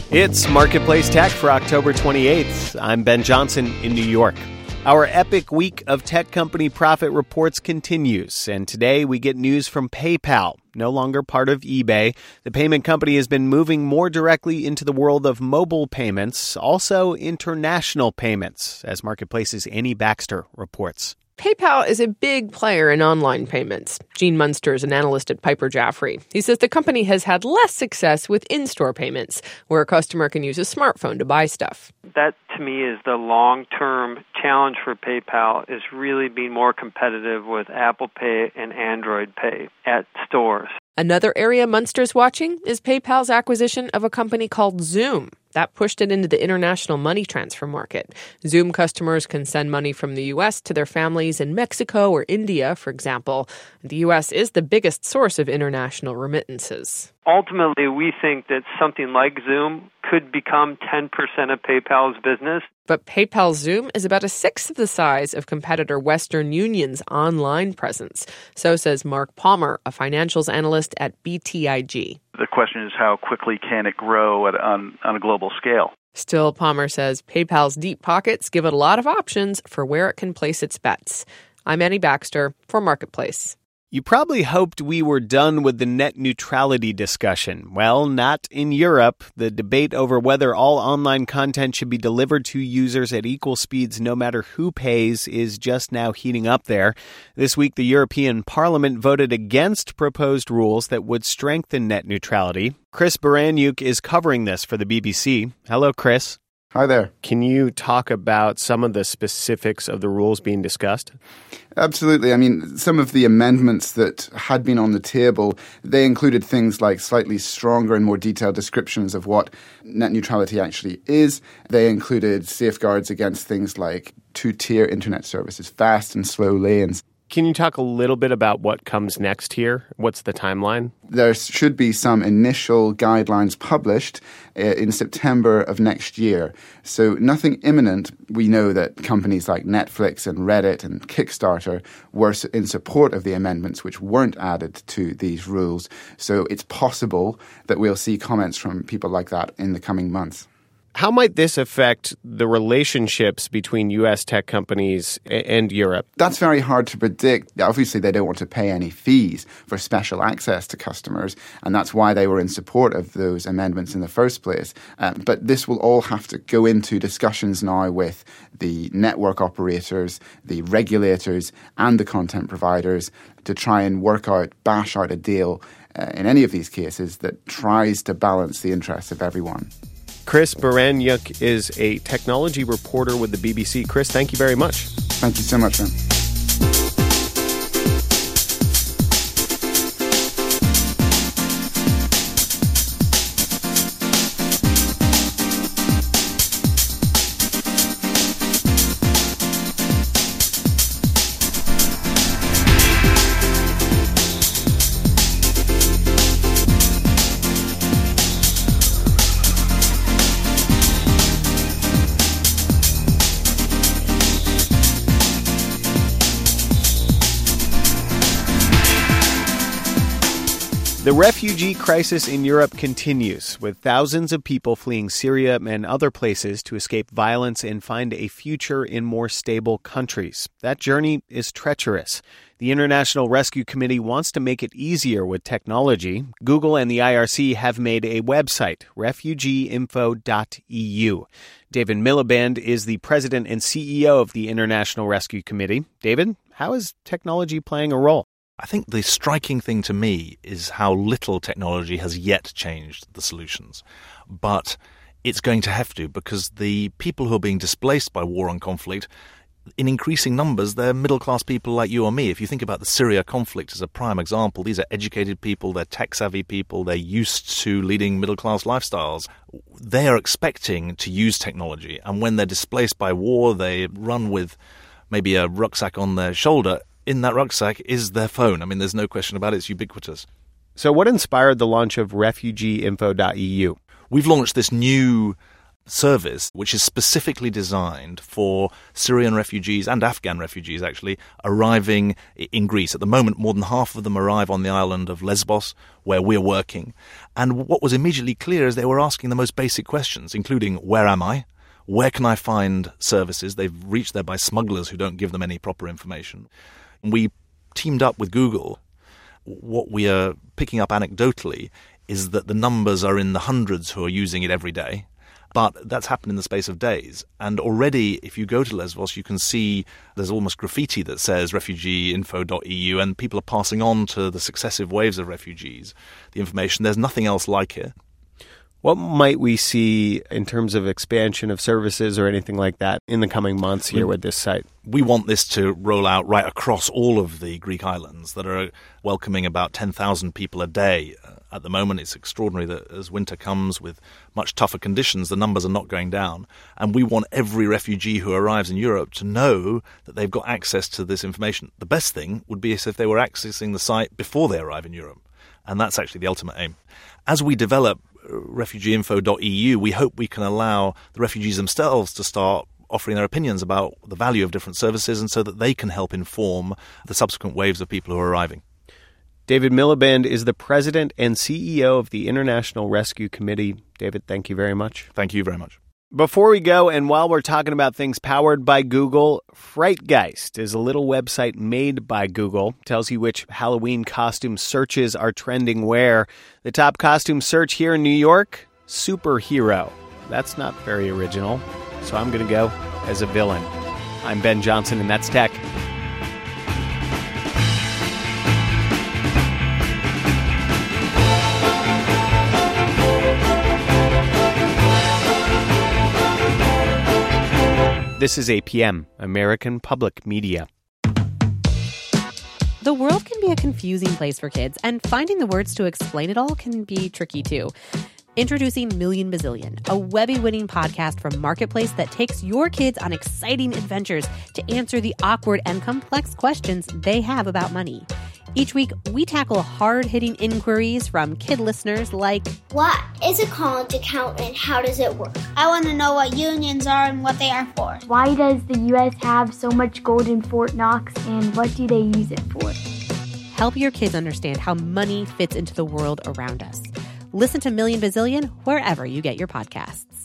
It's Marketplace Tech for October 28th. I'm Ben Johnson in New York. Our epic week of tech company profit reports continues, and today we get news from PayPal, no longer part of eBay. The payment company has been moving more directly into the world of mobile payments, also international payments, as Marketplace's Annie Baxter reports. PayPal is a big player in online payments. Gene Munster is an analyst at Piper Jaffray. He says the company has had less success with in-store payments, where a customer can use a smartphone to buy stuff. That, to me, is the long-term challenge for PayPal, is really being more competitive with Apple Pay and Android Pay at stores. Another area Munster's watching is PayPal's acquisition of a company called Xoom. That pushed it into the international money transfer market. Xoom customers can send money from the U.S. to their families in Mexico or India, for example. The U.S. is the biggest source of international remittances. Ultimately, we think that something like Xoom could become 10% of PayPal's business. But PayPal's Xoom is about a sixth of the size of competitor Western Union's online presence. So says Mark Palmer, a financials analyst at BTIG. The question is, how quickly can it grow on a global scale? Still, Palmer says PayPal's deep pockets give it a lot of options for where it can place its bets. I'm Annie Baxter for Marketplace. You probably hoped we were done with the net neutrality discussion. Well, not in Europe. The debate over whether all online content should be delivered to users at equal speeds no matter who pays is just now heating up there. This week, the European Parliament voted against proposed rules that would strengthen net neutrality. Chris Baranyuk is covering this for the BBC. Hello, Chris. Hi there. Can you talk about some of the specifics of the rules being discussed? Absolutely. I mean, some of the amendments that had been on the table, they included things like slightly stronger and more detailed descriptions of what net neutrality actually is. They included safeguards against things like two-tier internet services, fast and slow lanes. Can you talk a little bit about what comes next here? What's the timeline? There should be some initial guidelines published in September of next year. So nothing imminent. We know that companies like Netflix and Reddit and Kickstarter were in support of the amendments which weren't added to these rules. So it's possible that we'll see comments from people like that in the coming months. How might this affect the relationships between U.S. tech companies and Europe? That's very hard to predict. Obviously, they don't want to pay any fees for special access to customers, and that's why they were in support of those amendments in the first place. But this will all have to go into discussions now with the network operators, the regulators, and the content providers to try and bash out a deal in any of these cases that tries to balance the interests of everyone. Chris Baranyuk is a technology reporter with the BBC. Chris, thank you very much. Thank you so much, man. The refugee crisis in Europe continues, with thousands of people fleeing Syria and other places to escape violence and find a future in more stable countries. That journey is treacherous. The International Rescue Committee wants to make it easier with technology. Google and the IRC have made a website, refugeeinfo.eu. David Miliband is the president and CEO of the International Rescue Committee. David, how is technology playing a role? I think the striking thing to me is how little technology has yet changed the solutions. But it's going to have to, because the people who are being displaced by war and conflict, in increasing numbers, they're middle-class people like you or me. If you think about the Syria conflict as a prime example, these are educated people, they're tech-savvy people, they're used to leading middle-class lifestyles. They are expecting to use technology, and when they're displaced by war, they run with maybe a rucksack on their shoulder. In that rucksack is their phone. I mean, there's no question about it. It's ubiquitous. So what inspired the launch of refugeeinfo.eu? We've launched this new service which is specifically designed for Syrian refugees and Afghan refugees, actually, arriving in Greece. At the moment, more than half of them arrive on the island of Lesbos, where we're working. And what was immediately clear is they were asking the most basic questions, including, where am I? Where can I find services? They've reached there by smugglers who don't give them any proper information. We teamed up with Google. What we are picking up anecdotally is that the numbers are in the hundreds who are using it every day. But that's happened in the space of days. And already, if you go to Lesbos, you can see there's almost graffiti that says refugeeinfo.eu, and people are passing on to the successive waves of refugees the information. There's nothing else like it. What might we see in terms of expansion of services or anything like that in the coming months here with this site? We want this to roll out right across all of the Greek islands that are welcoming about 10,000 people a day. At the moment, it's extraordinary that as winter comes with much tougher conditions, the numbers are not going down. And we want every refugee who arrives in Europe to know that they've got access to this information. The best thing would be if they were accessing the site before they arrive in Europe. And that's actually the ultimate aim. As we develop refugeeinfo.eu, we hope we can allow the refugees themselves to start offering their opinions about the value of different services, and so that they can help inform the subsequent waves of people who are arriving. David Miliband is the president and CEO of the International Rescue Committee. David, thank you very much. Thank you very much. Before we go, and while we're talking about things powered by Google, Frightgeist is a little website made by Google. It tells you which Halloween costume searches are trending where. The top costume search here in New York, superhero. That's not very original, so I'm going to go as a villain. I'm Ben Johnson, and that's Tech. This is APM, American Public Media. The world can be a confusing place for kids, and finding the words to explain it all can be tricky too. Introducing Million Bazillion, a Webby-winning podcast from Marketplace that takes your kids on exciting adventures to answer the awkward and complex questions they have about money. Each week, we tackle hard-hitting inquiries from kid listeners like, what is a college account and how does it work? I want to know what unions are and what they are for. Why does the U.S. have so much gold in Fort Knox, and what do they use it for? Help your kids understand how money fits into the world around us. Listen to Million Bazillion wherever you get your podcasts.